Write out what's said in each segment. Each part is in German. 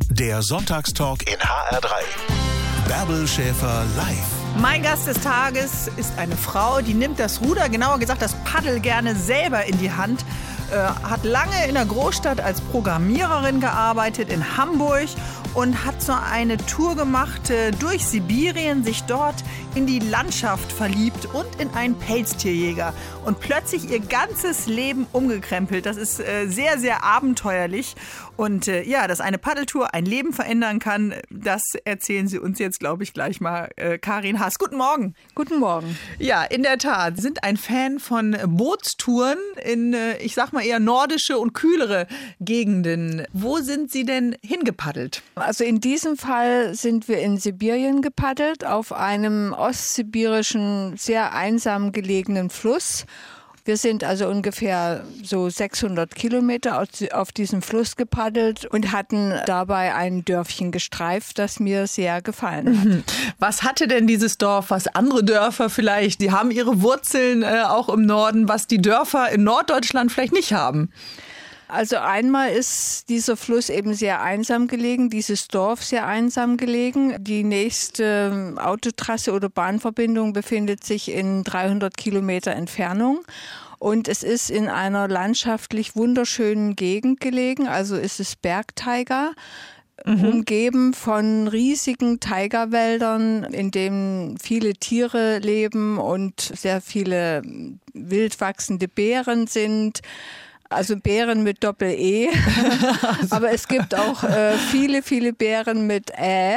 Der Sonntagstalk in HR3. Bärbel Schäfer live. Mein Gast des Tages ist eine Frau, die nimmt das Ruder, genauer gesagt das Paddel, gerne selber in die Hand. Hat lange in der Großstadt als Programmiererin gearbeitet in Hamburg und hat so eine Tour gemacht durch Sibirien, sich dort in die Landschaft verliebt und in einen Pelztierjäger und plötzlich ihr ganzes Leben umgekrempelt. Das ist sehr, sehr abenteuerlich und dass eine Paddeltour ein Leben verändern kann, das erzählen Sie uns jetzt, glaube ich, gleich mal. Karin Haas, guten Morgen. Guten Morgen. Ja, in der Tat, Sie sind ein Fan von Bootstouren in, ich sag mal, eher nordische und kühlere Gegenden. Wo sind Sie denn hingepaddelt? Also in diesem Fall sind wir in Sibirien gepaddelt, auf einem ostsibirischen, sehr einsam gelegenen Fluss. Wir sind also ungefähr so 600 Kilometer auf diesem Fluss gepaddelt und hatten dabei ein Dörfchen gestreift, das mir sehr gefallen hat. Was hatte denn dieses Dorf, was andere Dörfer vielleicht, die haben ihre Wurzeln auch im Norden, was die Dörfer in Norddeutschland vielleicht nicht haben? Also einmal ist dieser Fluss eben sehr einsam gelegen, dieses Dorf sehr einsam gelegen. Die nächste Autotrasse oder Bahnverbindung befindet sich in 300 Kilometer Entfernung. Und es ist in einer landschaftlich wunderschönen Gegend gelegen, also ist es Bergtaiga. Umgeben von riesigen Taiga-Wäldern, in denen viele Tiere leben und sehr viele wild wachsende Beeren sind. Also Beeren mit Doppel-E, aber es gibt auch viele, viele Beeren mit Ä.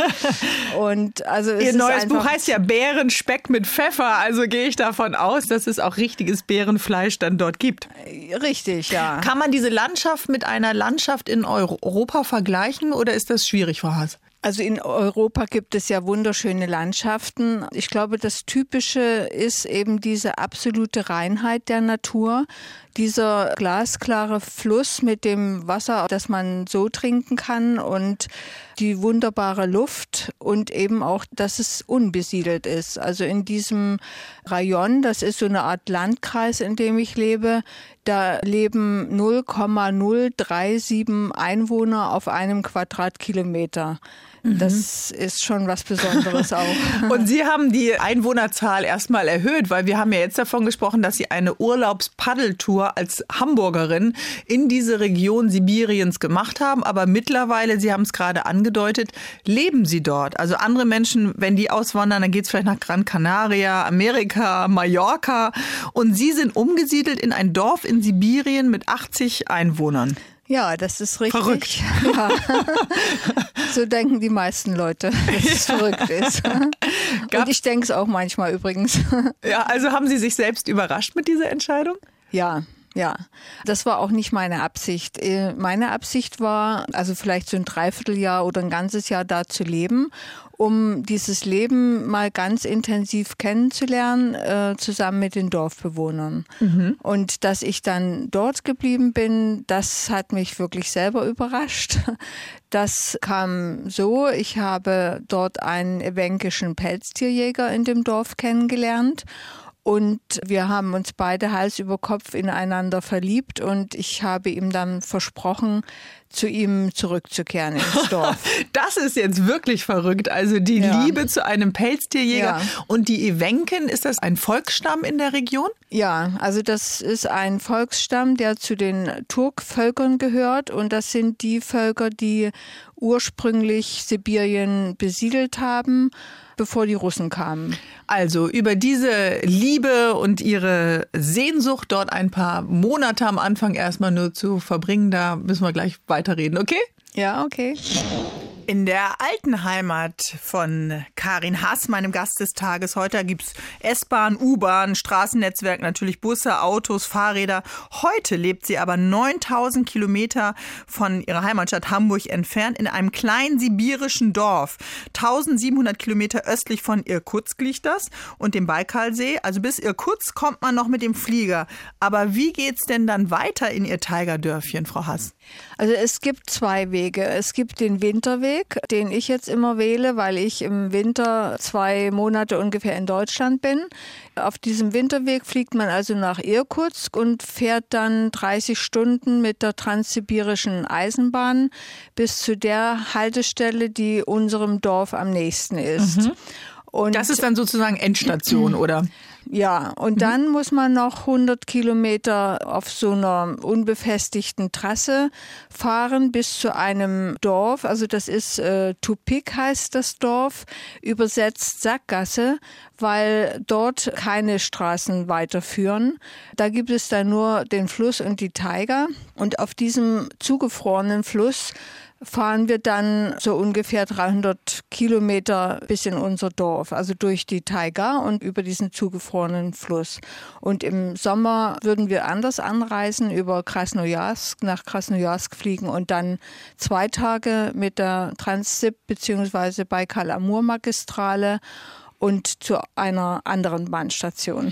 Und also es Ihr ist neues einfach Buch heißt ja Bärenspeck mit Pfeffer, also gehe ich davon aus, dass es auch richtiges Bärenfleisch dann dort gibt. Richtig, ja. Kann man diese Landschaft mit einer Landschaft in Europa vergleichen oder ist das schwierig, Frau Haas? Also in Europa gibt es ja wunderschöne Landschaften. Ich glaube, das Typische ist eben diese absolute Reinheit der Natur. Dieser glasklare Fluss mit dem Wasser, das man so trinken kann und die wunderbare Luft und eben auch, dass es unbesiedelt ist. Also in diesem Rayon, das ist so eine Art Landkreis, in dem ich lebe, da leben 0,037 Einwohner auf einem Quadratkilometer. Das ist schon was Besonderes auch. Und Sie haben die Einwohnerzahl erstmal erhöht, weil wir haben ja jetzt davon gesprochen, dass Sie eine Urlaubspaddeltour als Hamburgerin in diese Region Sibiriens gemacht haben. Aber mittlerweile, Sie haben es gerade angedeutet, leben Sie dort. Also andere Menschen, wenn die auswandern, dann geht es vielleicht nach Gran Canaria, Amerika, Mallorca. Und Sie sind umgesiedelt in ein Dorf in Sibirien mit 80 Einwohnern. Ja, das ist richtig. Verrückt. Ja. So denken die meisten Leute, dass es verrückt ist. Und ich denke es auch manchmal übrigens. Ja, also haben Sie sich selbst überrascht mit dieser Entscheidung? Ja. Das war auch nicht meine Absicht. Meine Absicht war, also vielleicht so ein Dreivierteljahr oder ein ganzes Jahr da zu leben, um dieses Leben mal ganz intensiv kennenzulernen, zusammen mit den Dorfbewohnern. Und dass ich dann dort geblieben bin, das hat mich wirklich selber überrascht. Das kam so, ich habe dort einen ewenkischen Pelztierjäger in dem Dorf kennengelernt. Und wir haben uns beide Hals über Kopf ineinander verliebt und ich habe ihm dann versprochen, zu ihm zurückzukehren ins Dorf. Das ist jetzt wirklich verrückt. Also die Liebe zu einem Pelztierjäger. Ja. Und die Ewenken, ist das ein Volksstamm in der Region? Ja, also das ist ein Volksstamm, der zu den Turkvölkern gehört. Und das sind die Völker, die ursprünglich Sibirien besiedelt haben, bevor die Russen kamen. Also über diese Liebe und ihre Sehnsucht, dort ein paar Monate am Anfang erstmal nur zu verbringen, da müssen wir gleich weiterreden, okay? Ja, okay. In der alten Heimat von Karin Haas, meinem Gast des Tages heute, gibt es S-Bahn, U-Bahn, Straßennetzwerk, natürlich Busse, Autos, Fahrräder. Heute lebt sie aber 9000 Kilometer von ihrer Heimatstadt Hamburg entfernt in einem kleinen sibirischen Dorf. 1700 Kilometer östlich von Irkutsk liegt das und dem Baikalsee. Also bis Irkutsk kommt man noch mit dem Flieger. Aber wie geht's denn dann weiter in Ihr Tiger-Dörfchen, Frau Haas? Also es gibt zwei Wege. Es gibt den Winterweg, den ich jetzt immer wähle, weil ich im Winter Winter 2 Monate ungefähr in Deutschland bin. Auf diesem Winterweg fliegt man also nach Irkutsk und fährt dann 30 Stunden mit der transsibirischen Eisenbahn bis zu der Haltestelle, die unserem Dorf am nächsten ist. Und das ist dann sozusagen Endstation, oder? Ja, und dann muss man noch 100 Kilometer auf so einer unbefestigten Trasse fahren bis zu einem Dorf. Also das ist Tupik heißt das Dorf, übersetzt Sackgasse, weil dort keine Straßen weiterführen. Da gibt es dann nur den Fluss und die Taiga. Und auf diesem zugefrorenen Fluss fahren wir dann so ungefähr 300 Kilometer bis in unser Dorf, also durch die Taiga und über diesen zugefrorenen Fluss. Und im Sommer würden wir anders anreisen, über Krasnojarsk, nach Krasnojarsk fliegen und dann 2 Tage mit der Transsib bzw. Baikal-Amur-Magistrale und zu einer anderen Bahnstation.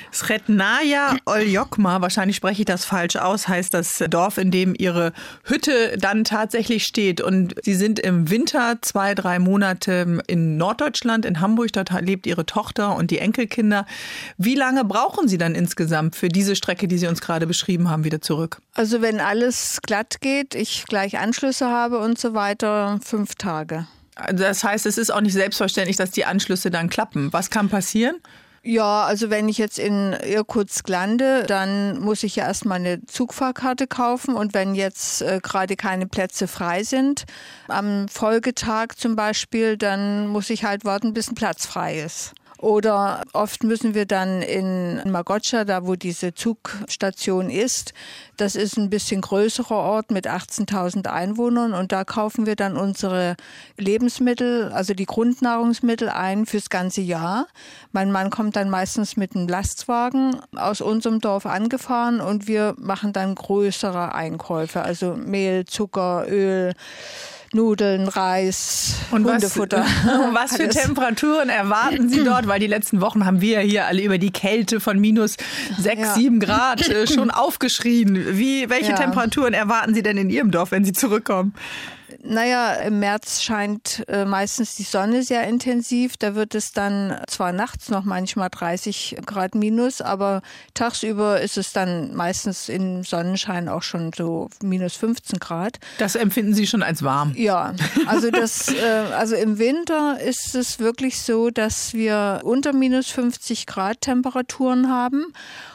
Sretnaja Oljokma, wahrscheinlich spreche ich das falsch aus, heißt das Dorf, in dem Ihre Hütte dann tatsächlich steht. Und Sie sind im Winter 2-3 Monate in Norddeutschland, in Hamburg. Dort lebt Ihre Tochter und die Enkelkinder. Wie lange brauchen Sie dann insgesamt für diese Strecke, die Sie uns gerade beschrieben haben, wieder zurück? Also wenn alles glatt geht, ich gleich Anschlüsse habe und so weiter, 5 Tage. Das heißt, es ist auch nicht selbstverständlich, dass die Anschlüsse dann klappen. Was kann passieren? Ja, also wenn ich jetzt in Irkutsk lande, dann muss ich ja erstmal eine Zugfahrkarte kaufen. Und wenn jetzt gerade keine Plätze frei sind, am Folgetag zum Beispiel, dann muss ich halt warten, bis ein Platz frei ist. Oder oft müssen wir dann in Magotscha, da wo diese Zugstation ist, das ist ein bisschen größerer Ort mit 18.000 Einwohnern und da kaufen wir dann unsere Lebensmittel, also die Grundnahrungsmittel ein fürs ganze Jahr. Mein Mann kommt dann meistens mit einem Lastwagen aus unserem Dorf angefahren und wir machen dann größere Einkäufe, also Mehl, Zucker, Öl, Nudeln, Reis, und Hundefutter. Was für Temperaturen erwarten Sie dort? Weil die letzten Wochen haben wir ja hier alle über die Kälte von minus 6, 7 Grad schon aufgeschrien. Welche Temperaturen erwarten Sie denn in Ihrem Dorf, wenn Sie zurückkommen? Naja, im März scheint meistens die Sonne sehr intensiv. Da wird es dann zwar nachts noch manchmal 30 Grad minus, aber tagsüber ist es dann meistens im Sonnenschein auch schon so minus 15 Grad. Das empfinden Sie schon als warm? Ja, also also im Winter ist es wirklich so, dass wir unter minus 50 Grad Temperaturen haben.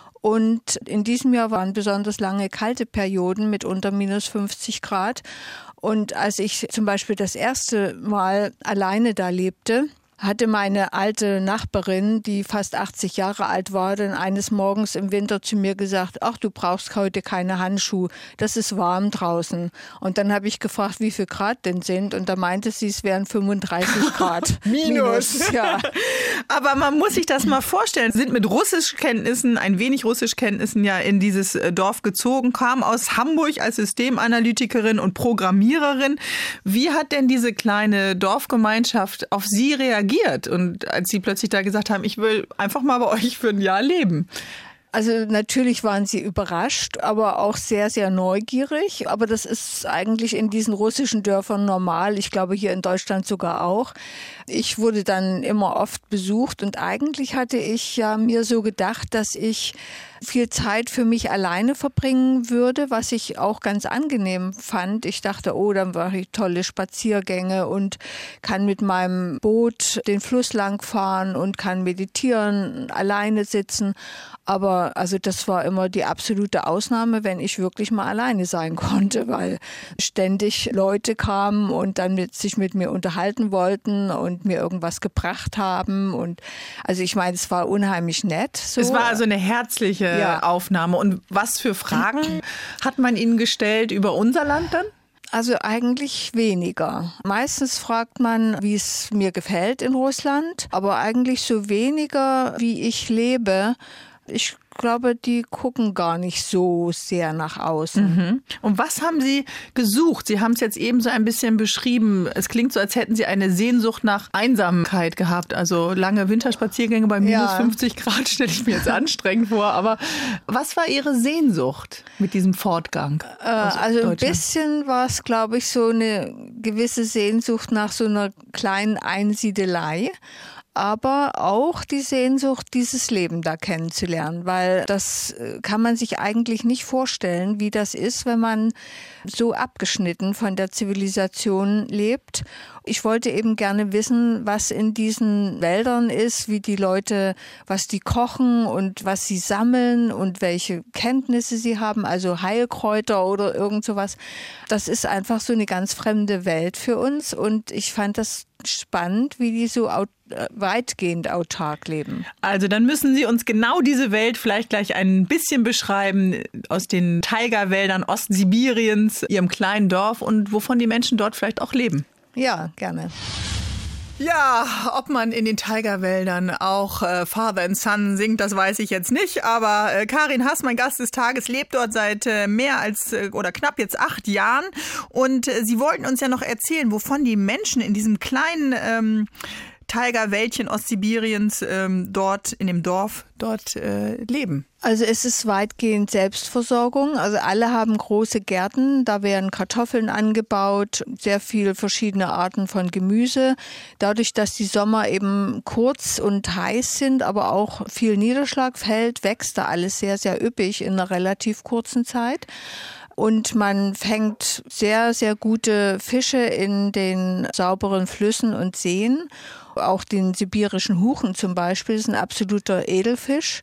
Und in diesem Jahr waren besonders lange kalte Perioden mit unter minus 50 Grad. Und als ich zum Beispiel das erste Mal alleine da lebte, hatte meine alte Nachbarin, die fast 80 Jahre alt war, dann eines Morgens im Winter zu mir gesagt, ach, du brauchst heute keine Handschuhe, das ist warm draußen. Und dann habe ich gefragt, wie viel Grad denn sind und da meinte sie, es wären 35 Grad. Minus. Ja. Aber man muss sich das mal vorstellen, sind mit Russischkenntnissen, ein wenig Russischkenntnissen ja in dieses Dorf gezogen, kam aus Hamburg als Systemanalytikerin und Programmiererin. Wie hat denn diese kleine Dorfgemeinschaft auf Sie reagiert? Und als Sie plötzlich da gesagt haben, ich will einfach mal bei euch für ein Jahr leben. Also natürlich waren sie überrascht, aber auch sehr, sehr neugierig. Aber das ist eigentlich in diesen russischen Dörfern normal. Ich glaube hier in Deutschland sogar auch. Ich wurde dann immer oft besucht und eigentlich hatte ich ja mir so gedacht, dass ich viel Zeit für mich alleine verbringen würde, was ich auch ganz angenehm fand. Ich dachte, oh, dann mache ich tolle Spaziergänge und kann mit meinem Boot den Fluss lang fahren und kann meditieren, alleine sitzen. Aber also das war immer die absolute Ausnahme, wenn ich wirklich mal alleine sein konnte, weil ständig Leute kamen und dann sich mit mir unterhalten wollten und mir irgendwas gebracht haben. Und also ich meine, es war unheimlich nett. So. Es war also eine herzliche Aufnahme. Und was für Fragen hat man Ihnen gestellt über unser Land dann? Also eigentlich weniger. Meistens fragt man, wie es mir gefällt in Russland, aber eigentlich so weniger, wie ich lebe. Ich glaube, die gucken gar nicht so sehr nach außen. Mhm. Und was haben Sie gesucht? Sie haben es jetzt eben so ein bisschen beschrieben. Es klingt so, als hätten Sie eine Sehnsucht nach Einsamkeit gehabt. Also lange Winterspaziergänge bei minus 50 Grad stelle ich mir jetzt anstrengend vor. Aber was war Ihre Sehnsucht mit diesem Fortgang? Also ein bisschen war es, glaube ich, so eine gewisse Sehnsucht nach so einer kleinen Einsiedelei. Aber auch die Sehnsucht, dieses Leben da kennenzulernen, weil das kann man sich eigentlich nicht vorstellen, wie das ist, wenn man so abgeschnitten von der Zivilisation lebt. Ich wollte eben gerne wissen, was in diesen Wäldern ist, wie die Leute, was die kochen und was sie sammeln und welche Kenntnisse sie haben, also Heilkräuter oder irgend sowas. Das ist einfach so eine ganz fremde Welt für uns und ich fand das spannend, wie die so weitgehend autark leben. Also dann müssen Sie uns genau diese Welt vielleicht gleich ein bisschen beschreiben aus den Taiga-Wäldern Ostsibiriens, Ihrem kleinen Dorf und wovon die Menschen dort vielleicht auch leben. Ja, gerne. Ja, ob man in den Taiga-Wäldern auch Father and Son singt, das weiß ich jetzt nicht. Aber Karin Hass, mein Gast des Tages, lebt dort seit mehr als oder knapp jetzt 8 Jahren. Und Sie wollten uns ja noch erzählen, wovon die Menschen in diesem kleinen Taiga-Wäldchen Ostsibiriens dort in dem Dorf dort leben. Also es ist weitgehend Selbstversorgung. Also alle haben große Gärten, da werden Kartoffeln angebaut, sehr viele verschiedene Arten von Gemüse. Dadurch, dass die Sommer eben kurz und heiß sind, aber auch viel Niederschlag fällt, wächst da alles sehr, sehr üppig in einer relativ kurzen Zeit. Und man fängt sehr, sehr gute Fische in den sauberen Flüssen und Seen. Auch den sibirischen Huchen zum Beispiel ist ein absoluter Edelfisch.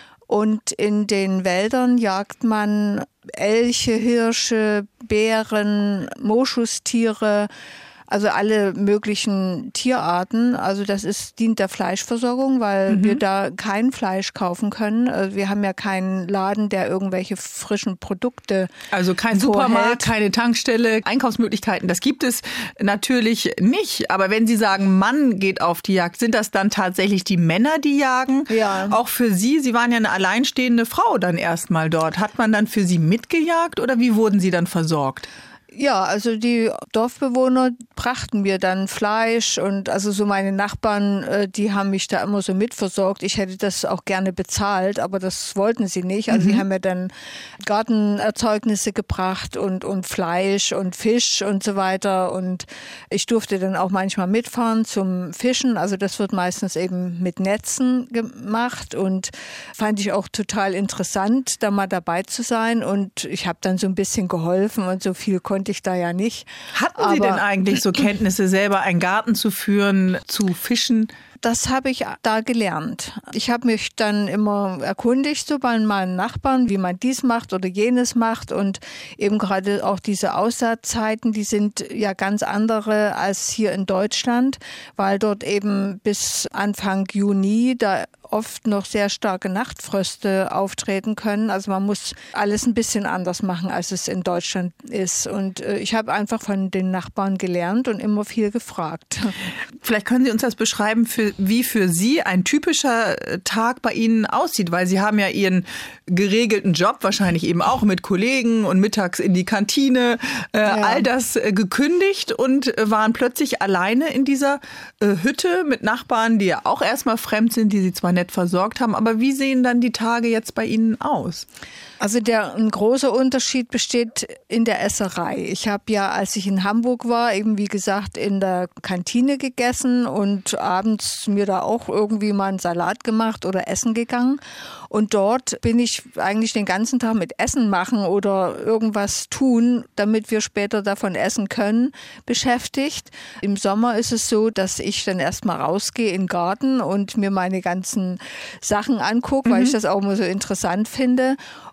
Und in den Wäldern jagt man Elche, Hirsche, Bären, Moschustiere, also alle möglichen Tierarten. Also das dient der Fleischversorgung, weil wir da kein Fleisch kaufen können. Also wir haben ja keinen Laden, der irgendwelche frischen Produkte Also kein Supermarkt, keine Tankstelle, Einkaufsmöglichkeiten, das gibt es natürlich nicht. Aber wenn Sie sagen, Mann geht auf die Jagd, sind das dann tatsächlich die Männer, die jagen? Ja. Auch für Sie, Sie waren ja eine alleinstehende Frau dann erstmal dort. Hat man dann für Sie mitgejagt oder wie wurden Sie dann versorgt? Ja, also die Dorfbewohner brachten mir dann Fleisch und also so meine Nachbarn, die haben mich da immer so mitversorgt. Ich hätte das auch gerne bezahlt, aber das wollten sie nicht. Also die haben mir dann Gartenerzeugnisse gebracht und Fleisch und Fisch und so weiter und ich durfte dann auch manchmal mitfahren zum Fischen. Also das wird meistens eben mit Netzen gemacht und fand ich auch total interessant, da mal dabei zu sein und ich habe dann so ein bisschen geholfen und so viel konnte ich da ja nicht. Hatten Sie denn eigentlich so Kenntnisse, selber einen Garten zu führen, zu fischen? Das habe ich da gelernt. Ich habe mich dann immer erkundigt so bei meinen Nachbarn, wie man dies macht oder jenes macht und eben gerade auch diese Aussaatzeiten, die sind ja ganz andere als hier in Deutschland, weil dort eben bis Anfang Juni da oft noch sehr starke Nachtfröste auftreten können. Also man muss alles ein bisschen anders machen, als es in Deutschland ist. Und ich habe einfach von den Nachbarn gelernt und immer viel gefragt. Vielleicht können Sie uns das beschreiben, wie für Sie ein typischer Tag bei Ihnen aussieht, weil Sie haben ja Ihren geregelten Job, wahrscheinlich eben auch mit Kollegen und mittags in die Kantine, all das gekündigt und waren plötzlich alleine in dieser Hütte mit Nachbarn, die ja auch erstmal fremd sind, die Sie zwar nett versorgt haben, aber wie sehen dann die Tage jetzt bei Ihnen aus? Also ein großer Unterschied besteht in der Esserei. Ich habe ja, als ich in Hamburg war, eben wie gesagt in der Kantine gegessen und abends mir da auch irgendwie mal einen Salat gemacht oder essen gegangen. Und dort bin ich eigentlich den ganzen Tag mit Essen machen oder irgendwas tun, damit wir später davon essen können, beschäftigt. Im Sommer ist es so, dass ich dann erstmal rausgehe in den Garten und mir meine ganzen Sachen angucke, weil ich das auch immer so interessant finde.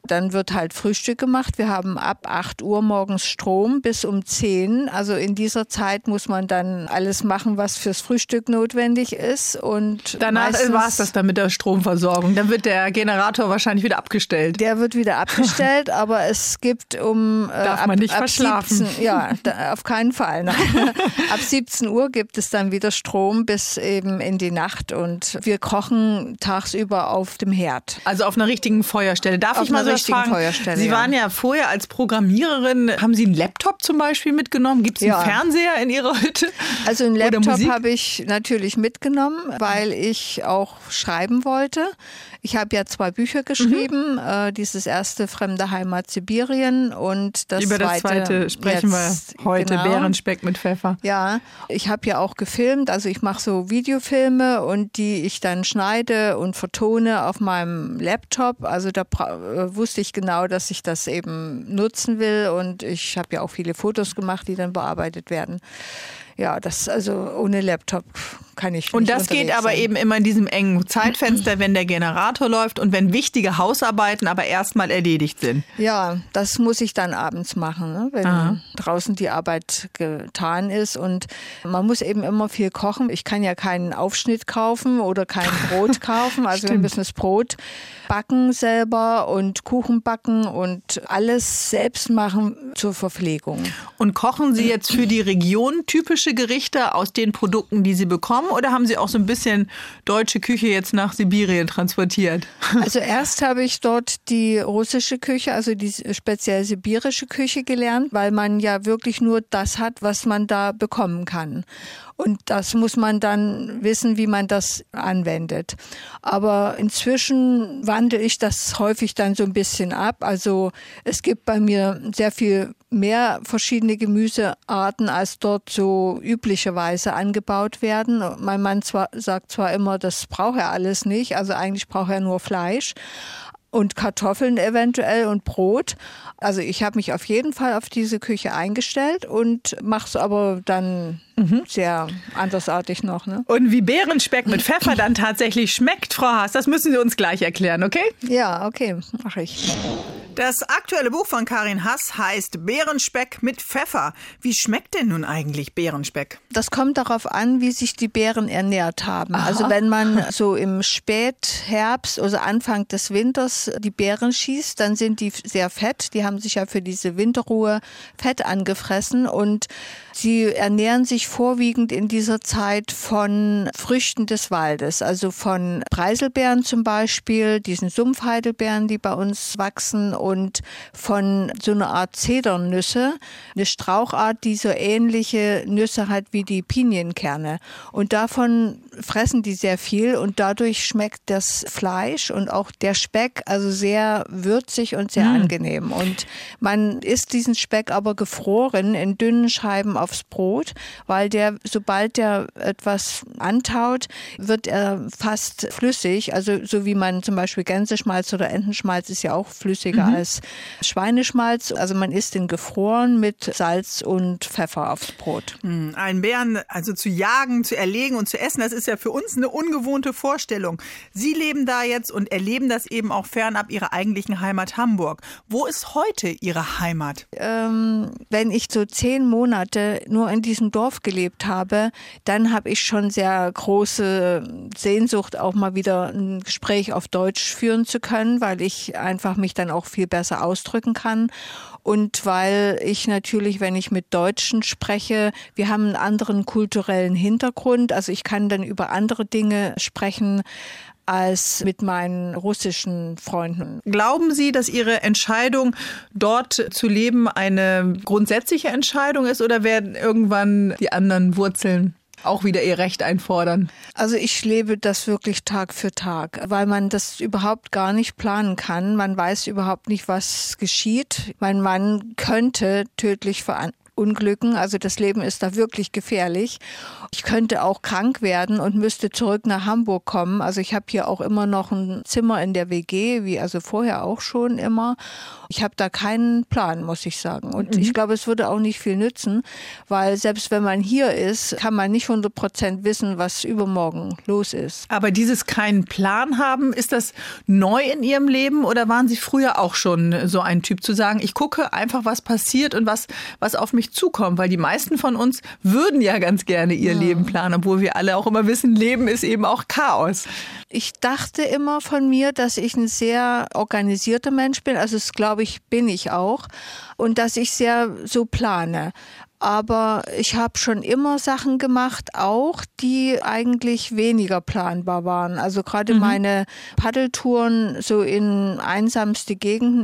Dann wird halt Frühstück gemacht. Wir haben ab 8 Uhr morgens Strom bis um 10. Also in dieser Zeit muss man dann alles machen, was fürs Frühstück notwendig ist. Und danach war es das dann mit der Stromversorgung. Dann wird der Generator wahrscheinlich wieder abgestellt. Der wird wieder abgestellt, aber es gibt Darf man nicht verschlafen. 17, ja, auf keinen Fall. Ab 17 Uhr gibt es dann wieder Strom bis eben in die Nacht und wir kochen tagsüber auf dem Herd. Also auf einer richtigen Feuerstelle. Darf ich mal so fragen? Sie waren ja vorher als Programmiererin, haben Sie einen Laptop zum Beispiel mitgenommen? Gibt es einen Fernseher in Ihrer Hütte? Also einen Laptop habe ich natürlich mitgenommen, weil ich auch schreiben wollte. Ich habe ja 2 Bücher geschrieben. Dieses erste Fremde Heimat Sibirien und das Über das zweite sprechen wir heute, genau. Bärenspeck mit Pfeffer. Ja, ich habe ja auch gefilmt, also ich mache so Videofilme und die ich dann schneide und vertone auf meinem Laptop. Also da wusste ich genau, dass ich das eben nutzen will und ich habe ja auch viele Fotos gemacht, die dann bearbeitet werden. Ja, das also ohne Laptop kann ich nicht. Und das geht aber eben immer in diesem engen Zeitfenster, wenn der Generator läuft und wenn wichtige Hausarbeiten aber erstmal erledigt sind. Ja, das muss ich dann abends machen, ne? Wenn draußen die Arbeit getan ist. Und man muss eben immer viel kochen. Ich kann ja keinen Aufschnitt kaufen oder kein Brot kaufen. Also wir müssen das Brot backen selber und Kuchen backen und alles selbst machen zur Verpflegung. Und kochen Sie jetzt für die Region typische Gerichte aus den Produkten, die Sie bekommen? Oder haben Sie auch so ein bisschen deutsche Küche jetzt nach Sibirien transportiert? Also erst habe ich dort die russische Küche, also die speziell sibirische Küche gelernt, weil man ja wirklich nur das hat, was man da bekommen kann. Und das muss man dann wissen, wie man das anwendet. Aber inzwischen wandle ich das häufig dann so ein bisschen ab. Also es gibt bei mir sehr viel mehr verschiedene Gemüsearten, als dort so üblicherweise angebaut werden. Mein Mann sagt zwar immer, das braucht er alles nicht. Also eigentlich braucht er nur Fleisch. Und Kartoffeln eventuell und Brot. Also ich habe mich auf jeden Fall auf diese Küche eingestellt und mache es aber dann sehr andersartig noch. Ne? Und wie Bärenspeck mit Pfeffer dann tatsächlich schmeckt, Frau Haas, das müssen Sie uns gleich erklären, okay? Ja, okay, mache ich. Das aktuelle Buch von Karin Haas heißt Bärenspeck mit Pfeffer. Wie schmeckt denn nun eigentlich Bärenspeck? Das kommt darauf an, wie sich die Bären ernährt haben. Aha. Also wenn man so im Spätherbst, also Anfang des Winters die Beeren schießt, dann sind die sehr fett. Die haben sich ja für diese Winterruhe Fett angefressen und sie ernähren sich vorwiegend in dieser Zeit von Früchten des Waldes, also von Preiselbeeren zum Beispiel, diesen Sumpfheidelbeeren, die bei uns wachsen und von so einer Art Zedernüsse, eine Strauchart, die so ähnliche Nüsse hat wie die Pinienkerne. Und davon fressen die sehr viel und dadurch schmeckt das Fleisch und auch der Speck also sehr würzig und sehr angenehm. Und man isst diesen Speck aber gefroren in dünnen Scheiben aufs Brot, weil sobald der etwas antaut, wird er fast flüssig. Also so wie man zum Beispiel Gänseschmalz oder Entenschmalz ist ja auch flüssiger als Schweineschmalz. Also man isst ihn gefroren mit Salz und Pfeffer aufs Brot. Einen Bären also zu jagen, zu erlegen und zu essen, das ist ja für uns eine ungewohnte Vorstellung. Sie leben da jetzt und erleben das eben auch fernab Ihrer eigentlichen Heimat Hamburg. Wo ist heute Ihre Heimat? Wenn ich so 10 Monate nur in diesem Dorf gelebt habe, dann habe ich schon sehr große Sehnsucht, auch mal wieder ein Gespräch auf Deutsch führen zu können, weil ich einfach mich dann auch viel besser ausdrücken kann. Und weil ich natürlich, wenn ich mit Deutschen spreche, wir haben einen anderen kulturellen Hintergrund. Also ich kann dann über andere Dinge sprechen als mit meinen russischen Freunden. Glauben Sie, dass Ihre Entscheidung, dort zu leben, eine grundsätzliche Entscheidung ist oder werden irgendwann die anderen Wurzeln auch wieder ihr Recht einfordern? Also ich lebe das wirklich Tag für Tag, weil man das überhaupt gar nicht planen kann. Man weiß überhaupt nicht, was geschieht. Mein Mann könnte tödlich Unglücken. Also das Leben ist da wirklich gefährlich. Ich könnte auch krank werden und müsste zurück nach Hamburg kommen. Also ich habe hier auch immer noch ein Zimmer in der WG, wie also vorher auch schon immer. Ich habe da keinen Plan, muss ich sagen. Und ich glaube, es würde auch nicht viel nützen, weil selbst wenn man hier ist, kann man nicht 100% wissen, was übermorgen los ist. Aber dieses keinen Plan haben, ist das neu in Ihrem Leben oder waren Sie früher auch schon so ein Typ zu sagen, ich gucke einfach, was passiert und was auf mich zukommt? Weil die meisten von uns würden ja ganz gerne ihr Leben planen, obwohl wir alle auch immer wissen, Leben ist eben auch Chaos. Ich dachte immer von mir, dass ich ein sehr organisierter Mensch bin. Also das glaube ich, bin ich auch. Und dass ich sehr so plane. Aber ich habe schon immer Sachen gemacht, auch die eigentlich weniger planbar waren. Also gerade meine Paddeltouren so in einsamste Gegenden,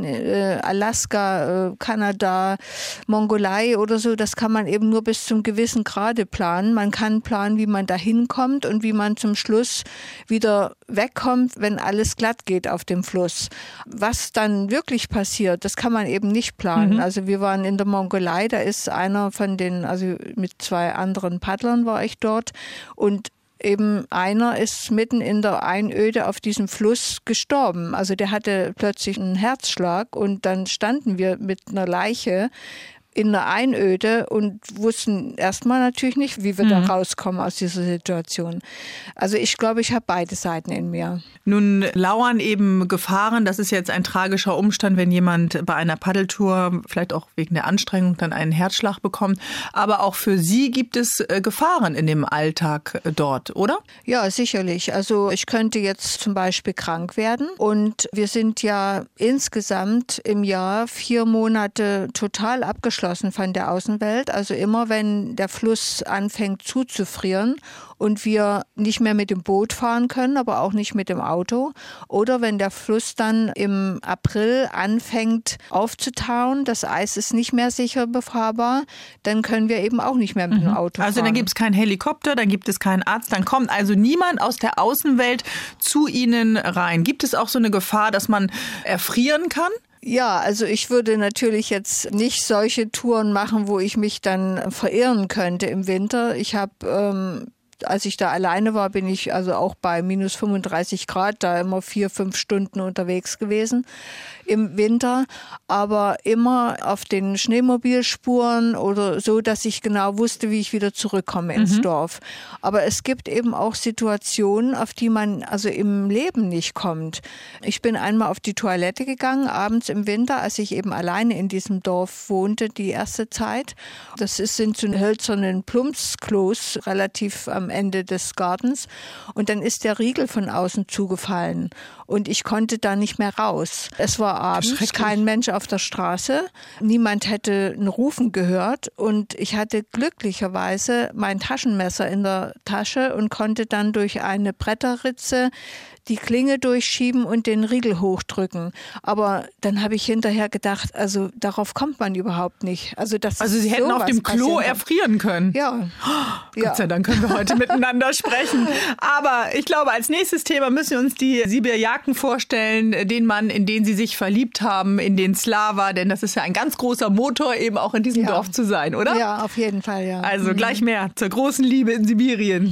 Alaska, Kanada, Mongolei oder so, das kann man eben nur bis zum gewissen Grade planen. Man kann planen, wie man da hinkommt und wie man zum Schluss wieder wegkommt, wenn alles glatt geht auf dem Fluss. Was dann wirklich passiert, das kann man eben nicht planen. Also wir waren in der Mongolei, da ist einer also mit 2 anderen Paddlern war ich dort und eben einer ist mitten in der Einöde auf diesem Fluss gestorben. Also der hatte plötzlich einen Herzschlag und dann standen wir mit einer Leiche in der Einöde und wussten erstmal natürlich nicht, wie wir da rauskommen aus dieser Situation. Also ich glaube, ich habe beide Seiten in mir. Nun lauern eben Gefahren. Das ist jetzt ein tragischer Umstand, wenn jemand bei einer Paddeltour vielleicht auch wegen der Anstrengung dann einen Herzschlag bekommt. Aber auch für Sie gibt es Gefahren in dem Alltag dort, oder? Ja, sicherlich. Also ich könnte jetzt zum Beispiel krank werden und wir sind ja insgesamt im Jahr 4 Monate total abgeschlossen von der Außenwelt. Also immer, wenn der Fluss anfängt zuzufrieren und wir nicht mehr mit dem Boot fahren können, aber auch nicht mit dem Auto. Oder wenn der Fluss dann im April anfängt aufzutauen, das Eis ist nicht mehr sicher befahrbar, dann können wir eben auch nicht mehr mit dem Auto fahren. Also dann gibt es keinen Helikopter, dann gibt es keinen Arzt, dann kommt also niemand aus der Außenwelt zu Ihnen rein. Gibt es auch so eine Gefahr, dass man erfrieren kann? Ja, also ich würde natürlich jetzt nicht solche Touren machen, wo ich mich dann verirren könnte im Winter. Ich habe als ich da alleine war, bin ich also auch bei minus 35 Grad da immer 4-5 Stunden unterwegs gewesen im Winter, aber immer auf den Schneemobilspuren oder so, dass ich genau wusste, wie ich wieder zurückkomme ins Dorf. Aber es gibt eben auch Situationen, auf die man also im Leben nicht kommt. Ich bin einmal auf die Toilette gegangen, abends im Winter, als ich eben alleine in diesem Dorf wohnte, die erste Zeit. Sind so hölzerne Plumpsklos, relativ am Ende des Gartens. Und dann ist der Riegel von außen zugefallen. Und ich konnte da nicht mehr raus. Es war abends, kein Mensch auf der Straße. Niemand hätte ein Rufen gehört. Und ich hatte glücklicherweise mein Taschenmesser in der Tasche und konnte dann durch eine Bretterritze die Klinge durchschieben und den Riegel hochdrücken. Aber dann habe ich hinterher gedacht, also darauf kommt man überhaupt nicht. Also Sie hätten auf dem Klo erfrieren können. Ja. Gott sei Dank können wir heute miteinander sprechen. Aber ich glaube, als nächstes Thema müssen wir uns die Sibirjaken vorstellen, den Mann, in den Sie sich verliebt haben, in den Slava. Denn das ist ja ein ganz großer Motor, eben auch in diesem Dorf zu sein, oder? Ja, auf jeden Fall, ja. Also gleich mehr zur großen Liebe in Sibirien.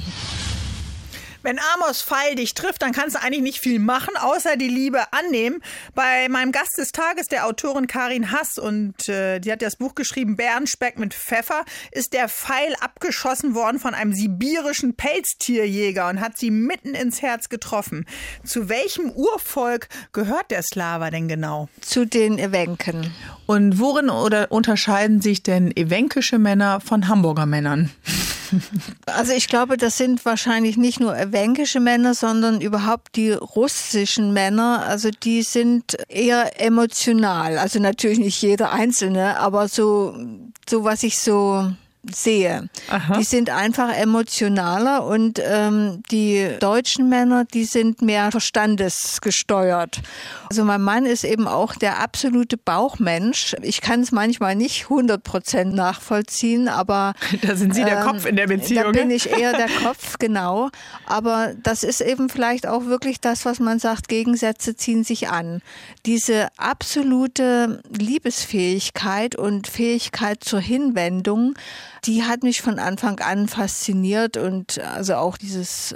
Wenn Amos Pfeil dich trifft, dann kannst du eigentlich nicht viel machen, außer die Liebe annehmen. Bei meinem Gast des Tages, der Autorin Karin Hass, und die hat das Buch geschrieben, Bärenspeck mit Pfeffer, ist der Pfeil abgeschossen worden von einem sibirischen Pelztierjäger und hat sie mitten ins Herz getroffen. Zu welchem Urvolk gehört der Slava denn genau? Zu den Ewenken. Und worin unterscheiden sich denn ewenkische Männer von Hamburger Männern? Also ich glaube, das sind wahrscheinlich nicht nur ewenkische Männer, sondern überhaupt die russischen Männer. Also die sind eher emotional. Also natürlich nicht jeder Einzelne, aber so was ich so sehe. Die sind einfach emotionaler und die deutschen Männer, die sind mehr verstandesgesteuert. Also mein Mann ist eben auch der absolute Bauchmensch. Ich kann es manchmal nicht 100% nachvollziehen, aber da sind Sie der Kopf in der Beziehung. Da bin ich eher der Kopf, genau. Aber das ist eben vielleicht auch wirklich das, was man sagt, Gegensätze ziehen sich an. Diese absolute Liebesfähigkeit und Fähigkeit zur Hinwendung, die hat mich von Anfang an fasziniert und also auch dieses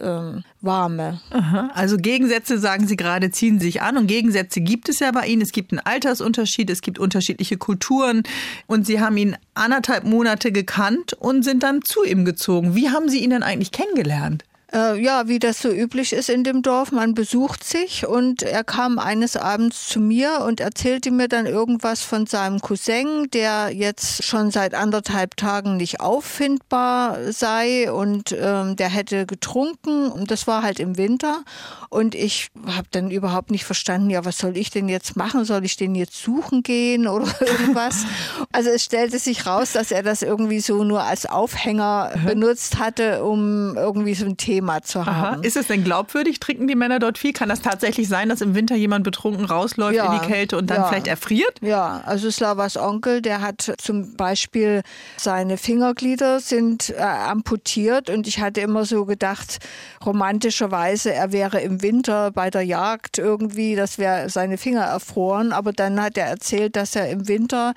Warme. Aha. Also Gegensätze, sagen Sie gerade, ziehen sich an und Gegensätze gibt es ja bei Ihnen. Es gibt einen Altersunterschied, es gibt unterschiedliche Kulturen und Sie haben ihn 1,5 Monate gekannt und sind dann zu ihm gezogen. Wie haben Sie ihn denn eigentlich kennengelernt? Ja, wie das so üblich ist in dem Dorf, man besucht sich und er kam eines Abends zu mir und erzählte mir dann irgendwas von seinem Cousin, der jetzt schon seit 1,5 Tagen nicht auffindbar sei und der hätte getrunken und das war halt im Winter und ich habe dann überhaupt nicht verstanden, ja, was soll ich denn jetzt machen? Soll ich den jetzt suchen gehen oder irgendwas? Also es stellte sich raus, dass er das irgendwie so nur als Aufhänger benutzt hatte, um irgendwie so ein Thema zu haben. Aha. Ist es denn glaubwürdig? Trinken die Männer dort viel? Kann das tatsächlich sein, dass im Winter jemand betrunken rausläuft in die Kälte und dann vielleicht erfriert? Ja, also Slavas Onkel, der hat zum Beispiel seine Fingerglieder sind amputiert und ich hatte immer so gedacht, romantischerweise, er wäre im Winter bei der Jagd irgendwie, das wäre seine Finger erfroren, aber dann hat er erzählt, dass er im Winter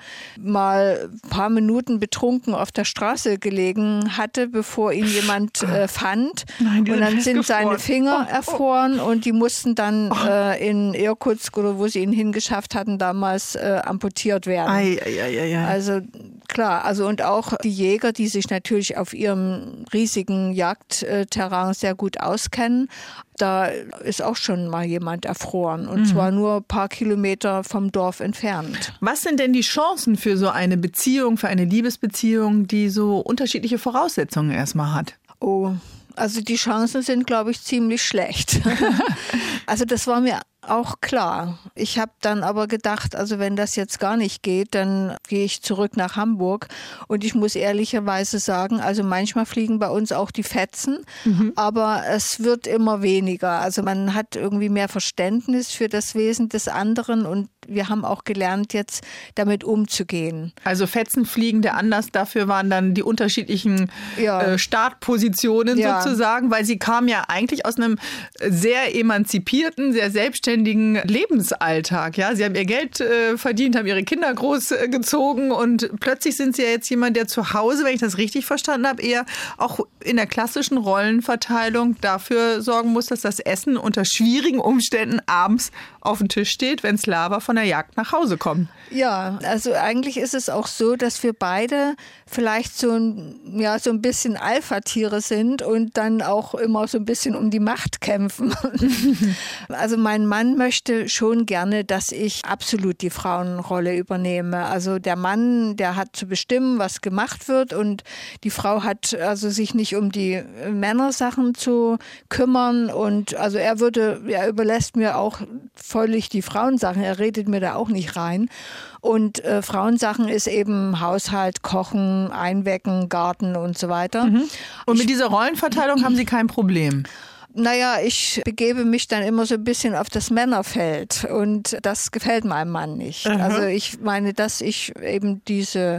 mal ein paar Minuten betrunken auf der Straße gelegen hatte, bevor ihn jemand fand. Nein, und dann sind seine Finger erfroren und die mussten dann in Irkutsk oder wo sie ihn hingeschafft hatten damals amputiert werden. Also klar, also und auch die Jäger, die sich natürlich auf ihrem riesigen Jagdterrain sehr gut auskennen, da ist auch schon mal jemand erfroren und zwar nur ein paar Kilometer vom Dorf entfernt. Was sind denn die Chancen für so eine Beziehung, für eine Liebesbeziehung, die so unterschiedliche Voraussetzungen erstmal hat? Also die Chancen sind, glaube ich, ziemlich schlecht. Also das war mir auch klar. Ich habe dann aber gedacht, also wenn das jetzt gar nicht geht, dann gehe ich zurück nach Hamburg. Und ich muss ehrlicherweise sagen, also manchmal fliegen bei uns auch die Fetzen, aber es wird immer weniger. Also man hat irgendwie mehr Verständnis für das Wesen des anderen und wir haben auch gelernt, jetzt damit umzugehen. Also Fetzen fliegen, der Anlass dafür waren dann die unterschiedlichen Startpositionen sozusagen, weil Sie kamen ja eigentlich aus einem sehr emanzipierten, sehr selbstständigen Lebensalltag. Ja? Sie haben Ihr Geld verdient, haben Ihre Kinder großgezogen und plötzlich sind Sie ja jetzt jemand, der zu Hause, wenn ich das richtig verstanden habe, eher auch in der klassischen Rollenverteilung dafür sorgen muss, dass das Essen unter schwierigen Umständen abends auf dem Tisch steht, wenn Slava von der Jagd nach Hause kommt. Ja, also eigentlich ist es auch so, dass wir beide vielleicht so ein bisschen Alpha-Tiere sind und dann auch immer so ein bisschen um die Macht kämpfen. Also mein Mann möchte schon gerne, dass ich absolut die Frauenrolle übernehme. Also der Mann, der hat zu bestimmen, was gemacht wird und die Frau hat also sich nicht um die Männersachen zu kümmern und also er überlässt mir auch völlig die Frauensachen. Er redet mir da auch nicht rein. Und Frauensachen ist eben Haushalt, Kochen, Einwecken, Garten und so weiter. Und mit dieser Rollenverteilung haben Sie kein Problem? Naja, ich begebe mich dann immer so ein bisschen auf das Männerfeld und das gefällt meinem Mann nicht. Also ich meine, dass ich eben diese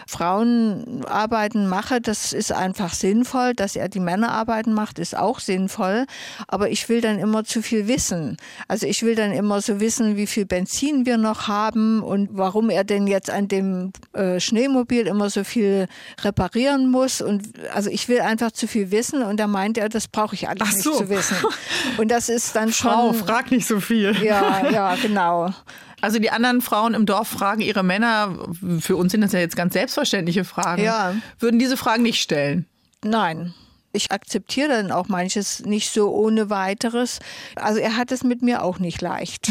Frauenarbeiten mache, das ist einfach sinnvoll. Dass er die Männerarbeiten macht, ist auch sinnvoll. Aber ich will dann immer zu viel wissen. Also ich will dann immer so wissen, wie viel Benzin wir noch haben und warum er denn jetzt an dem Schneemobil immer so viel reparieren muss. Und also ich will einfach zu viel wissen und da meint er, das brauche ich alles nicht zu wissen. Und das ist dann schon... Frau, frag nicht so viel. Ja, genau. Also die anderen Frauen im Dorf fragen ihre Männer, für uns sind das ja jetzt ganz selbstverständliche Fragen, würden diese Fragen nicht stellen? Nein. Ich akzeptiere dann auch manches nicht so ohne weiteres. Also er hat es mit mir auch nicht leicht.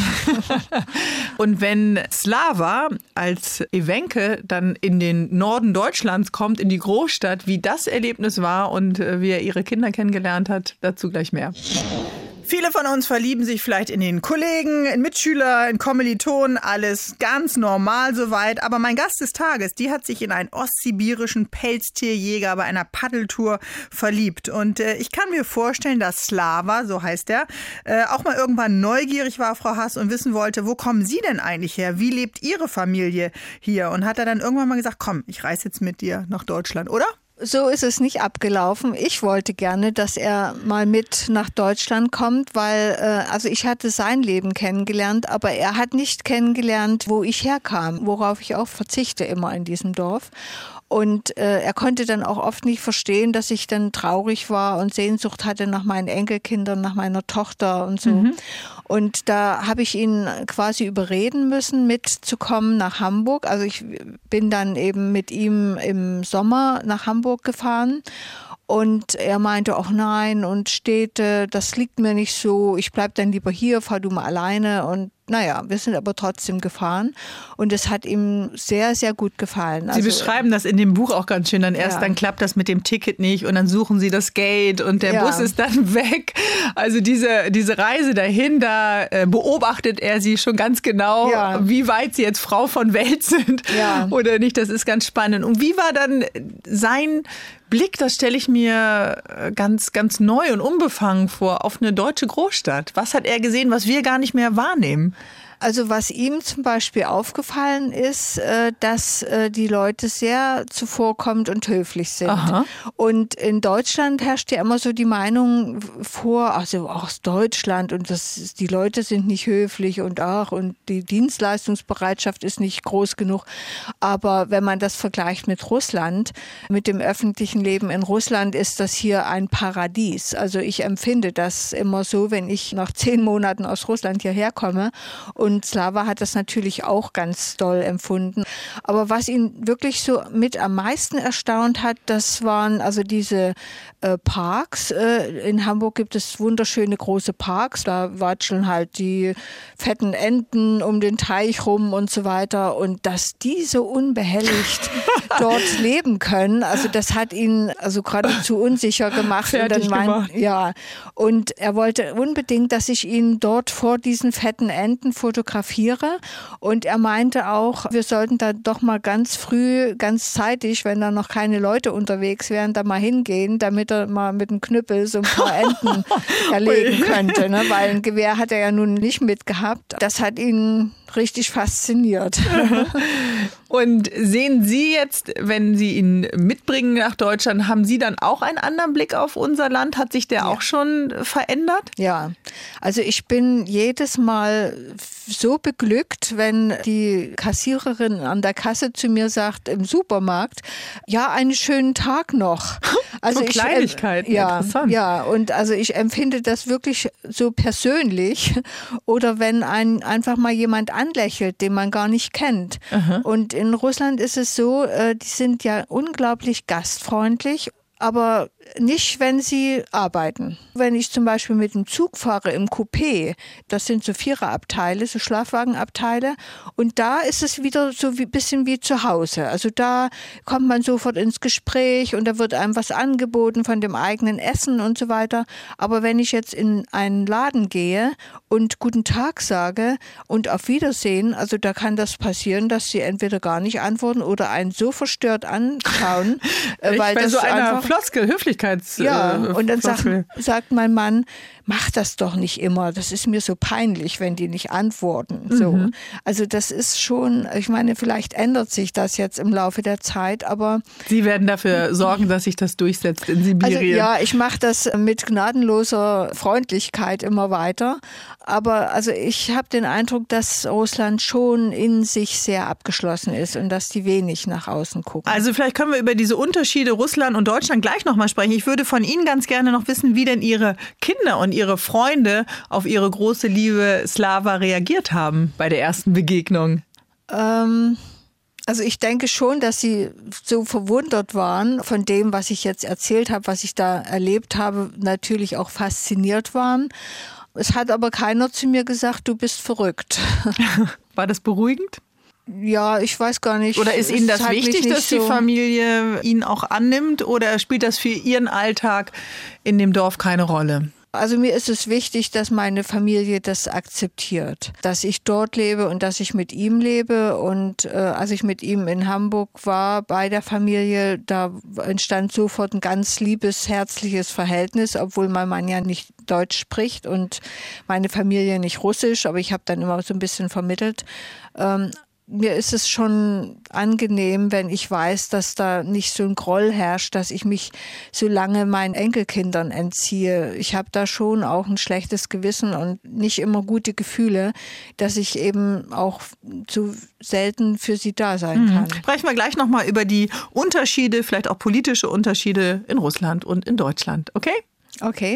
Und wenn Slava als Ewenke dann in den Norden Deutschlands kommt, in die Großstadt, wie das Erlebnis war und wie er ihre Kinder kennengelernt hat, dazu gleich mehr. Viele von uns verlieben sich vielleicht in den Kollegen, in Mitschüler, in Kommilitonen, alles ganz normal soweit. Aber mein Gast des Tages, die hat sich in einen ostsibirischen Pelztierjäger bei einer Paddeltour verliebt. Und ich kann mir vorstellen, dass Slava, so heißt er, auch mal irgendwann neugierig war, Frau Hass, und wissen wollte, wo kommen Sie denn eigentlich her? Wie lebt Ihre Familie hier? Und hat er dann irgendwann mal gesagt, komm, ich reise jetzt mit dir nach Deutschland, oder? So ist es nicht abgelaufen. Ich wollte gerne, dass er mal mit nach Deutschland kommt, weil also ich hatte sein Leben kennengelernt, aber er hat nicht kennengelernt, wo ich herkam, worauf ich auch verzichte immer in diesem Dorf. Und er konnte dann auch oft nicht verstehen, dass ich dann traurig war und Sehnsucht hatte nach meinen Enkelkindern, nach meiner Tochter und so. Mhm. Und da habe ich ihn quasi überreden müssen, mitzukommen nach Hamburg. Also ich bin dann eben mit ihm im Sommer nach Hamburg gefahren. Und er meinte auch nein und Städte, das liegt mir nicht so, ich bleib dann lieber hier, fahr du mal alleine. Und naja, wir sind aber trotzdem gefahren und es hat ihm sehr, sehr gut gefallen. Sie beschreiben das in dem Buch auch ganz schön. Dann erst dann klappt das mit dem Ticket nicht und dann suchen Sie das Gate und der Bus ist dann weg. Also diese Reise dahin, da beobachtet er Sie schon ganz genau, wie weit Sie jetzt Frau von Welt sind oder nicht. Das ist ganz spannend. Und wie war dann sein Blick, das stelle ich mir ganz, ganz neu und unbefangen vor, auf eine deutsche Großstadt. Was hat er gesehen, was wir gar nicht mehr wahrnehmen? Also was ihm zum Beispiel aufgefallen ist, dass die Leute sehr zuvorkommend und höflich sind. Aha. Und in Deutschland herrscht ja immer so die Meinung vor, also aus Deutschland und die Leute sind nicht höflich und die Dienstleistungsbereitschaft ist nicht groß genug. Aber wenn man das vergleicht mit Russland, mit dem öffentlichen Leben in Russland, ist das hier ein Paradies. Also ich empfinde das immer so, wenn ich nach 10 Monaten aus Russland hierher komme. Und Slava hat das natürlich auch ganz doll empfunden. Aber was ihn wirklich so mit am meisten erstaunt hat, das waren also diese Parks. In Hamburg gibt es wunderschöne große Parks. Da watscheln halt die fetten Enten um den Teich rum und so weiter. Und dass die so unbehelligt dort leben können, also das hat ihn also geradezu unsicher gemacht. Und er wollte unbedingt, dass ich ihn dort vor diesen fetten Enten fotografiere. Und er meinte auch, wir sollten da doch mal ganz früh, ganz zeitig, wenn da noch keine Leute unterwegs wären, da mal hingehen, damit er mal mit dem Knüppel so ein paar Enten erlegen könnte. Ne? Weil ein Gewehr hat er ja nun nicht mitgehabt. Das hat ihn richtig fasziniert. Und sehen Sie jetzt, wenn Sie ihn mitbringen nach Deutschland, haben Sie dann auch einen anderen Blick auf unser Land? Hat sich der auch schon verändert? Ja, also ich bin jedes Mal so beglückt, wenn die Kassiererin an der Kasse zu mir sagt im Supermarkt, ja, einen schönen Tag noch. Also so Kleinigkeiten, interessant. Ja, und also ich empfinde das wirklich so persönlich. Oder wenn einfach mal jemand anlächelt, den man gar nicht kennt. Aha. Und in Russland ist es so, die sind ja unglaublich gastfreundlich, aber nicht, wenn sie arbeiten. Wenn ich zum Beispiel mit dem Zug fahre im Coupé, das sind so Viererabteile, so Schlafwagenabteile, und da ist es wieder so ein bisschen wie zu Hause. Also da kommt man sofort ins Gespräch und da wird einem was angeboten von dem eigenen Essen und so weiter. Aber wenn ich jetzt in einen Laden gehe und Guten Tag sage und auf Wiedersehen, also da kann das passieren, dass sie entweder gar nicht antworten oder einen so verstört anschauen, weil das so einer einfach Floskel, Höflichkeits. Ja, und dann sagt mein Mann, mach das doch nicht immer. Das ist mir so peinlich, wenn die nicht antworten. So. Also das ist schon, ich meine, vielleicht ändert sich das jetzt im Laufe der Zeit, aber Sie werden dafür sorgen, dass sich das durchsetzt in Sibirien. Also ja, ich mache das mit gnadenloser Freundlichkeit immer weiter. Aber also ich habe den Eindruck, dass Russland schon in sich sehr abgeschlossen ist und dass die wenig nach außen gucken. Also vielleicht können wir über diese Unterschiede Russland und Deutschland gleich nochmal sprechen. Ich würde von Ihnen ganz gerne noch wissen, wie denn Ihre Kinder und Ihre Freunde auf Ihre große Liebe Slava reagiert haben bei der ersten Begegnung. Also ich denke schon, dass sie so verwundert waren von dem, was ich jetzt erzählt habe, was ich da erlebt habe, natürlich auch fasziniert waren. Es hat aber keiner zu mir gesagt, du bist verrückt. War das beruhigend? Ja, ich weiß gar nicht. Oder ist Ihnen das wichtig, dass die Familie ihn auch annimmt? Oder spielt das für Ihren Alltag in dem Dorf keine Rolle? Also mir ist es wichtig, dass meine Familie das akzeptiert, dass ich dort lebe und dass ich mit ihm lebe. Und als ich mit ihm in Hamburg war bei der Familie, da entstand sofort ein ganz liebes, herzliches Verhältnis, obwohl mein Mann ja nicht Deutsch spricht und meine Familie nicht Russisch, aber ich habe dann immer so ein bisschen vermittelt. Mir ist es schon angenehm, wenn ich weiß, dass da nicht so ein Groll herrscht, dass ich mich so lange meinen Enkelkindern entziehe. Ich habe da schon auch ein schlechtes Gewissen und nicht immer gute Gefühle, dass ich eben auch zu selten für sie da sein kann. Sprechen wir gleich nochmal über die Unterschiede, vielleicht auch politische Unterschiede in Russland und in Deutschland, okay? Okay.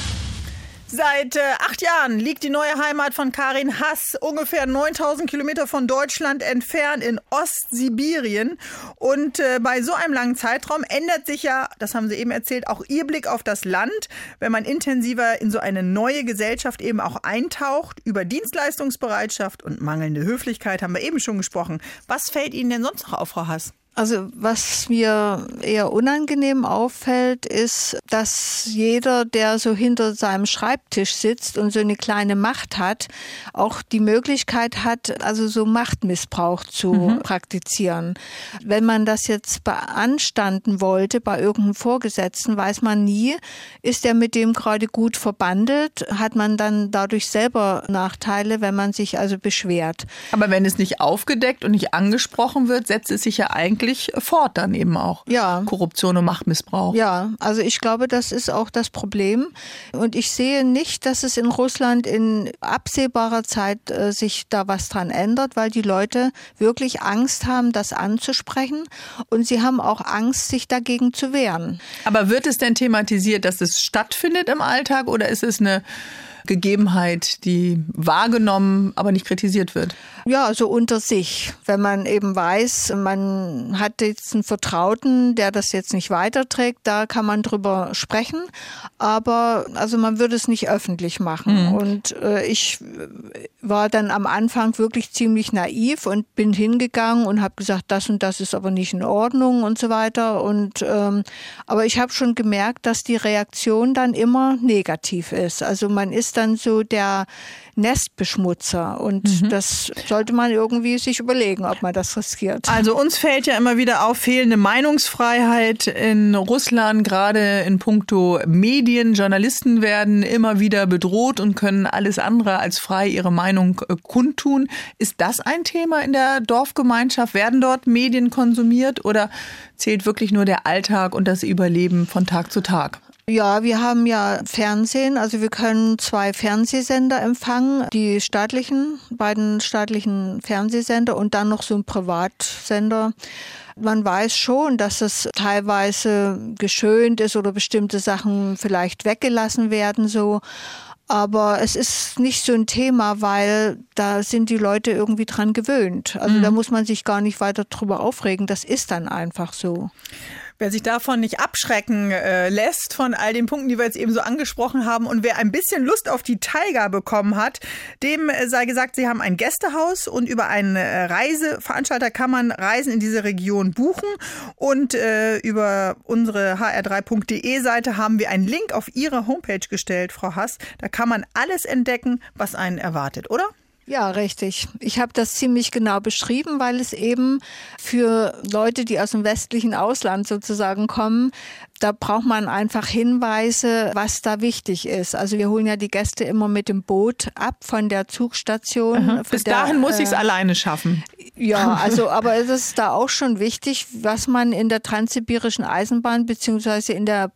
Seit 8 Jahren liegt die neue Heimat von Karin Hass ungefähr 9000 Kilometer von Deutschland entfernt in Ostsibirien. Und bei so einem langen Zeitraum ändert sich ja, das haben Sie eben erzählt, auch Ihr Blick auf das Land, wenn man intensiver in so eine neue Gesellschaft eben auch eintaucht. Über Dienstleistungsbereitschaft und mangelnde Höflichkeit haben wir eben schon gesprochen. Was fällt Ihnen denn sonst noch auf, Frau Hass? Also was mir eher unangenehm auffällt, ist, dass jeder, der so hinter seinem Schreibtisch sitzt und so eine kleine Macht hat, auch die Möglichkeit hat, also so Machtmissbrauch zu praktizieren. Wenn man das jetzt beanstanden wollte bei irgendeinem Vorgesetzten, weiß man nie, ist er mit dem gerade gut verbandelt, hat man dann dadurch selber Nachteile, wenn man sich also beschwert. Aber wenn es nicht aufgedeckt und nicht angesprochen wird, setzt es sich ja eigentlich fort dann eben auch. Ja. Korruption und Machtmissbrauch. Ja, also ich glaube, das ist auch das Problem. Und ich sehe nicht, dass es in Russland in absehbarer Zeit sich da was dran ändert, weil die Leute wirklich Angst haben, das anzusprechen. Und sie haben auch Angst, sich dagegen zu wehren. Aber wird es denn thematisiert, dass es stattfindet im Alltag oder ist es eine Gegebenheit, die wahrgenommen, aber nicht kritisiert wird? Ja, so unter sich. Wenn man eben weiß, man hat jetzt einen Vertrauten, der das jetzt nicht weiterträgt, da kann man drüber sprechen. Aber also man würde es nicht öffentlich machen. Und ich war dann am Anfang wirklich ziemlich naiv und bin hingegangen und habe gesagt, das und das ist aber nicht in Ordnung und so weiter. Und aber ich habe schon gemerkt, dass die Reaktion dann immer negativ ist. Also man ist dann so der Nestbeschmutzer und das sollte man irgendwie sich überlegen, ob man das riskiert. Also uns fällt ja immer wieder auf fehlende Meinungsfreiheit in Russland, gerade in puncto Medien. Journalisten werden immer wieder bedroht und können alles andere als frei ihre Meinung kundtun. Ist das ein Thema in der Dorfgemeinschaft? Werden dort Medien konsumiert oder zählt wirklich nur der Alltag und das Überleben von Tag zu Tag? Ja, wir haben ja Fernsehen, also wir können 2 Fernsehsender empfangen, die beiden staatlichen Fernsehsender und dann noch so ein Privatsender. Man weiß schon, dass es teilweise geschönt ist oder bestimmte Sachen vielleicht weggelassen werden so. Aber es ist nicht so ein Thema, weil da sind die Leute irgendwie dran gewöhnt. Also da muss man sich gar nicht weiter drüber aufregen. Das ist dann einfach so. Wer sich davon nicht abschrecken lässt, von all den Punkten, die wir jetzt eben so angesprochen haben und wer ein bisschen Lust auf die Taiga bekommen hat, dem sei gesagt, sie haben ein Gästehaus und über einen Reiseveranstalter kann man Reisen in diese Region buchen und über unsere hr3.de Seite haben wir einen Link auf Ihre Homepage gestellt, Frau Hass. Da kann man alles entdecken, was einen erwartet, oder? Ja, richtig. Ich habe das ziemlich genau beschrieben, weil es eben für Leute, die aus dem westlichen Ausland sozusagen kommen, da braucht man einfach Hinweise, was da wichtig ist. Also wir holen ja die Gäste immer mit dem Boot ab von der Zugstation. Bis dahin muss ich es alleine schaffen. Ja, also aber es ist da auch schon wichtig, was man in der Transsibirischen Eisenbahn beziehungsweise in der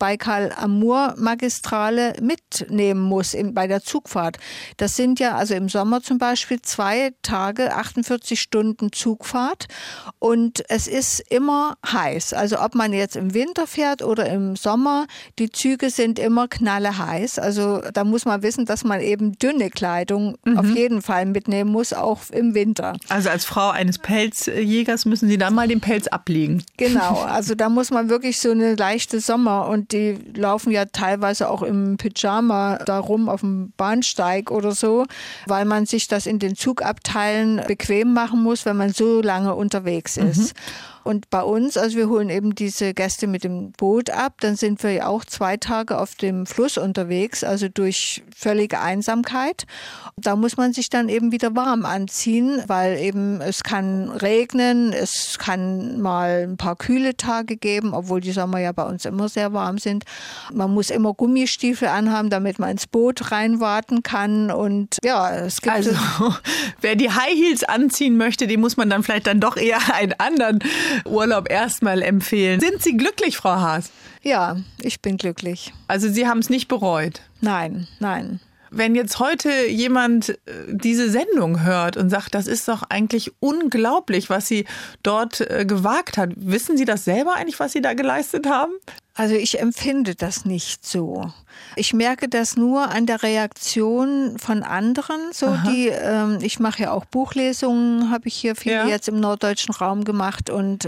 Baikal-Amur-Magistrale mitnehmen muss bei der Zugfahrt. Das sind ja also im Sommer zum Beispiel 2 Tage, 48 Stunden Zugfahrt und es ist immer heiß. Also ob man jetzt im Winter fährt oder im Sommer, die Züge sind immer knalleheiß. Also da muss man wissen, dass man eben dünne Kleidung auf jeden Fall mitnehmen muss, auch im Winter. Also als Frau eines Pelzjägers müssen Sie dann mal den Pelz ablegen. Genau, also da muss man wirklich so eine leichte Sommer und die laufen ja teilweise auch im Pyjama da rum auf dem Bahnsteig oder so, weil man sich das in den Zugabteilen bequem machen muss, wenn man so lange unterwegs ist. Und bei uns, also wir holen eben diese Gäste mit dem Boot ab, dann sind wir ja auch 2 Tage auf dem Fluss unterwegs, also durch völlige Einsamkeit. Da muss man sich dann eben wieder warm anziehen, weil eben es kann regnen, es kann mal ein paar kühle Tage geben, obwohl die Sommer ja bei uns immer sehr warm sind. Man muss immer Gummistiefel anhaben, damit man ins Boot reinwarten kann. Und ja, es gibt also wer die High Heels anziehen möchte, dem muss man dann vielleicht dann doch eher einen anderen Urlaub erstmal empfehlen. Sind Sie glücklich, Frau Haas? Ja, ich bin glücklich. Also Sie haben es nicht bereut? Nein. Wenn jetzt heute jemand diese Sendung hört und sagt, das ist doch eigentlich unglaublich, was sie dort gewagt hat. Wissen Sie das selber eigentlich, was Sie da geleistet haben? Also ich empfinde das nicht so. Ich merke das nur an der Reaktion von anderen. So ich mache ja auch Buchlesungen, habe ich hier viele jetzt im norddeutschen Raum gemacht und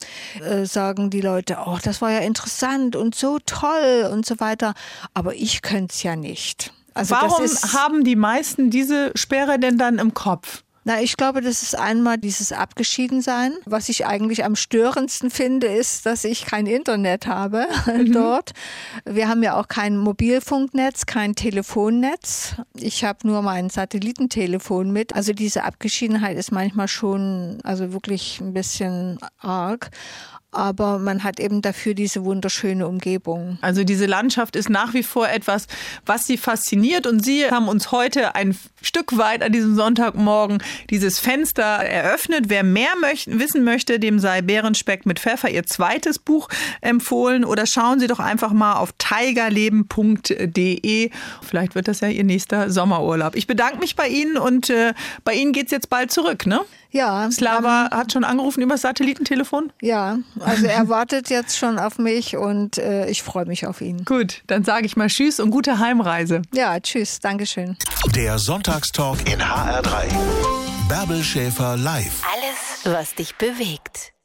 sagen die Leute, oh, das war ja interessant und so toll und so weiter. Aber ich könnte es ja nicht. Also warum haben die meisten diese Sperre denn dann im Kopf? Na, ich glaube, das ist einmal dieses Abgeschiedensein. Was ich eigentlich am störendsten finde, ist, dass ich kein Internet habe dort. Wir haben ja auch kein Mobilfunknetz, kein Telefonnetz. Ich habe nur mein Satellitentelefon mit. Also diese Abgeschiedenheit ist manchmal schon, also wirklich ein bisschen arg. Aber man hat eben dafür diese wunderschöne Umgebung. Also diese Landschaft ist nach wie vor etwas, was Sie fasziniert. Und Sie haben uns heute ein Stück weit an diesem Sonntagmorgen dieses Fenster eröffnet. Wer mehr wissen möchte, dem sei Bärenspeck mit Pfeffer Ihr zweites Buch empfohlen. Oder schauen Sie doch einfach mal auf tigerleben.de. Vielleicht wird das ja Ihr nächster Sommerurlaub. Ich bedanke mich bei Ihnen und bei Ihnen geht's jetzt bald zurück, ne? Ja. Slava hat schon angerufen über das Satellitentelefon? Ja, also er wartet jetzt schon auf mich und ich freue mich auf ihn. Gut, dann sage ich mal Tschüss und gute Heimreise. Ja, tschüss, Dankeschön. Der Sonntagstalk in HR3. Bärbel Schäfer live. Alles, was dich bewegt.